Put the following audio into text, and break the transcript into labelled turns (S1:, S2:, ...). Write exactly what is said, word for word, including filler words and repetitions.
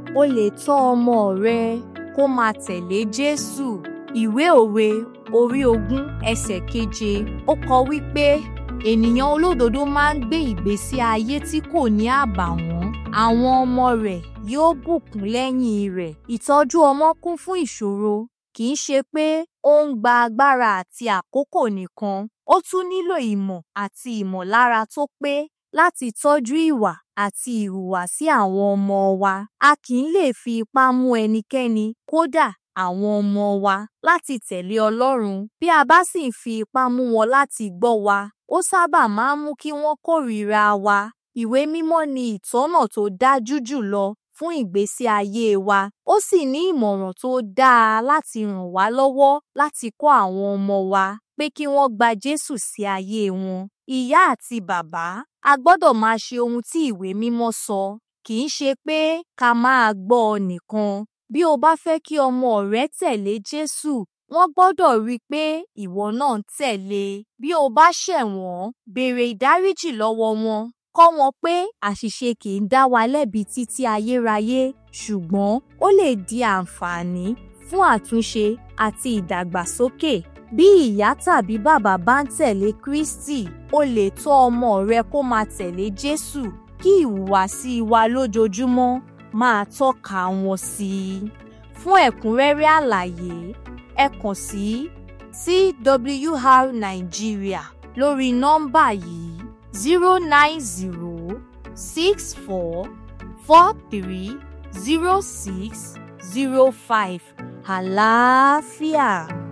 S1: o lè tọ́ ọmọ rẹ kó máa tẹ̀lé Jésù. Ìwé Òwe orí ogún ẹsẹ̀ keje ó kọ wípé ènìyàn olódodo máa ń gbé ìgbésí ayé tí kò ní àbàwọ́n, àwọn ọmọ rẹ̀ yóò bùkún lẹ́yìn rẹ̀. Ìtọ́jú ọmọ kún fún ìṣòro, kì í ṣe pé ó ń gba agbára àti àkókò nìkan, ó tún nílò ìmọ̀ àti ìmọ̀lára tó pé láti tọ́jú ìwà àti ìhùwàsí àwọn ọmọ wa. A kì í lè fi ipá mú ẹnikẹ́ni, kódà àwọn ọmọ wa, láti tẹ̀lé Ọlọ́run. Bí a bá sì ń fi ipá mú wọn láti gbọ́ wa, ó sábà máa ń mú kí wọ́n kórìíra wa. Ìwé Mímọ́ ní ìtọ́nà tó dájú jùlọ fún ìgbésí ayé wa. Ó sì ní ìmọ̀ràn tó dáa láti ràn wá lọ́wọ́ láti kọ́ àwọn ọmọ wa pé kí wọ́n gba Jésù sí ayé wọn. Ìyá àti bàbá, a gbọ́dọ̀ máa ṣe ohun tí ìwé mímọ́ sọ, kì í ṣe pé ká máa gbọ́ ọ nìkan. Bí o bá fẹ́ kí ọmọ rẹ tẹ̀lé Jésù, wọ́n gbọ́dọ̀ rí i pé ìwọ náà ń tẹ̀lé. Bí o bá ṣẹ̀ wọ́n, béèrè ìdáríjì lọ́wọ́ wọn. Kọ́ wọn pé àṣìṣe kì í dá wa lẹ́bi títí ayérayé, ṣùgbọ́n ó lè di àǹfààní fún àtúnṣe àti ìdàgbàsókè. Bí ìyá tàbí bàbá bá ń tẹ̀lé Kristi, o lè tọ́ ọmọ rẹ kó máa tẹ̀lé Jésù kí ìhùwàsí wa lójoojúmọ́ máa tọ́ka wọn sí i. Fún ẹ̀kúnrẹ́rẹ́ àlàyé, ẹ kàn sí C W R Nigeria lórí nọ́mbà yìí zero nine zero six four four three zero six zero five. Àlàáfíà.